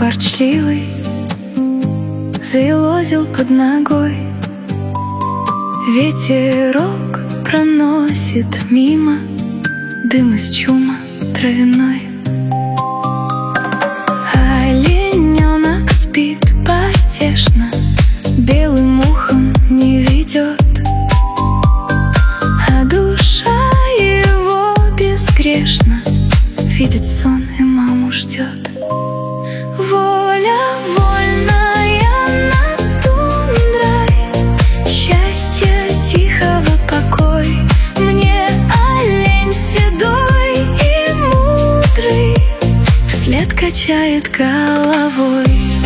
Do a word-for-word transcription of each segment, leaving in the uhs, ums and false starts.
ворчливый заелозил под ногой. Ветерок проносит мимо дым из чума травяной. Олененок спит потешно, белым ухом не ведет, а душа его безгрешна видит сон и маму ждет. Воля вольная над тундрой, счастье тихого покой. Мне олень седой и мудрый вслед качает головой.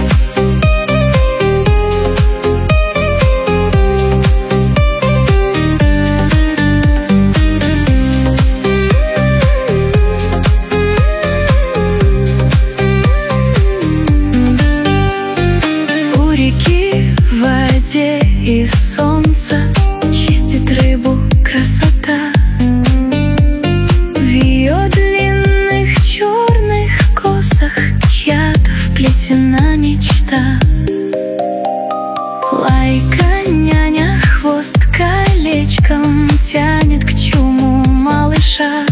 В воде и солнце чистит рыбу красота. В ее длинных черных косах чья-то вплетена мечта. Лайка няня хвост колечком тянет к чуму малыша,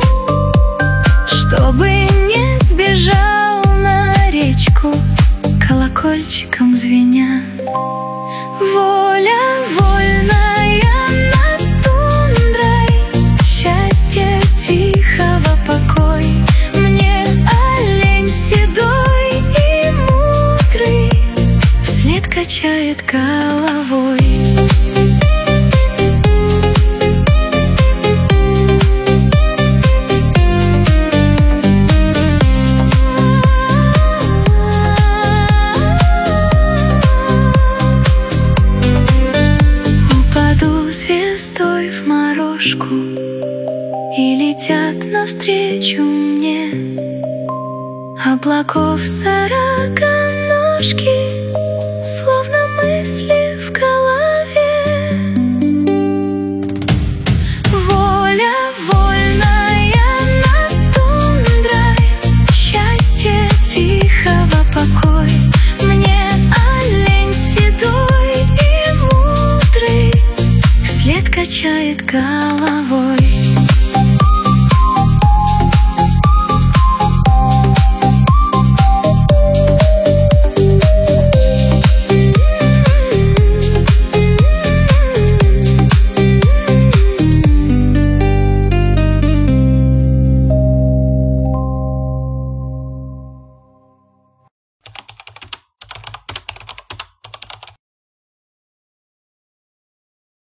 чтобы не сбежал на речку, колокольчиком звеня. Воля вольная над тундрой, счастье тихого покой. Мне олень седой и мудрый вслед качает головой. Звездой в морожку и летят навстречу мне облаков сороконожки, словно мысли в голове. Воля вольная над тундрой, счастье тихого покой. Мне олень седой и мудрый вслед качает головой.